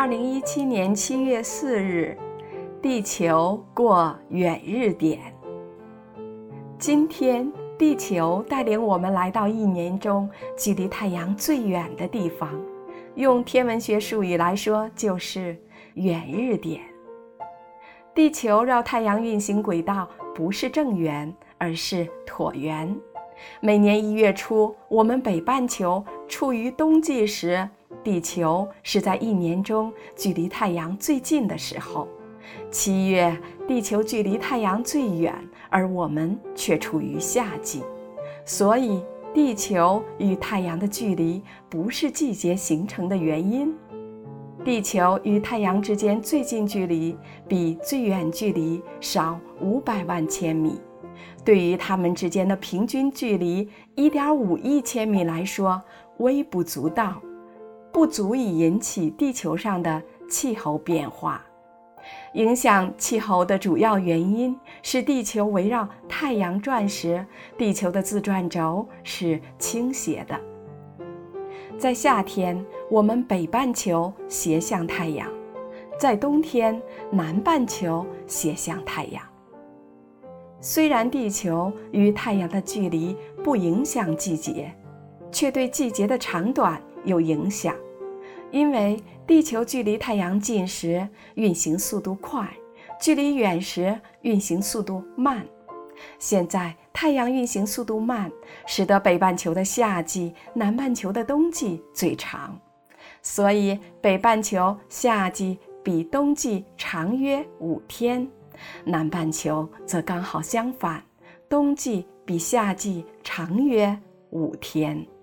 2017年7月4日，地球过远日点。今天，地球带领我们来到一年中距离太阳最远的地方，用天文学术语来说，就是远日点。地球绕太阳运行轨道不是正圆，而是椭圆。每年1月初，我们北半球处于冬季时，地球是在一年中距离太阳最近的时候。7月，地球距离太阳最远，而我们却处于夏季。所以，地球与太阳的距离不是季节形成的原因。地球与太阳之间最近距离比最远距离少500万千米。对于它们之间的平均距离1.5亿千米来说，微不足道，不足以引起地球上的气候变化。影响气候的主要原因是地球围绕太阳转时，地球的自转轴是倾斜的。在夏天，我们北半球斜向太阳；在冬天，南半球斜向太阳。虽然地球与太阳的距离不影响季节，却对季节的长短有影响。因为地球距离太阳近时运行速度快，距离远时运行速度慢。现在太阳运行速度慢，使得北半球的夏季、南半球的冬季最长，所以北半球夏季比冬季长约5天，南半球则刚好相反，冬季比夏季长约5天。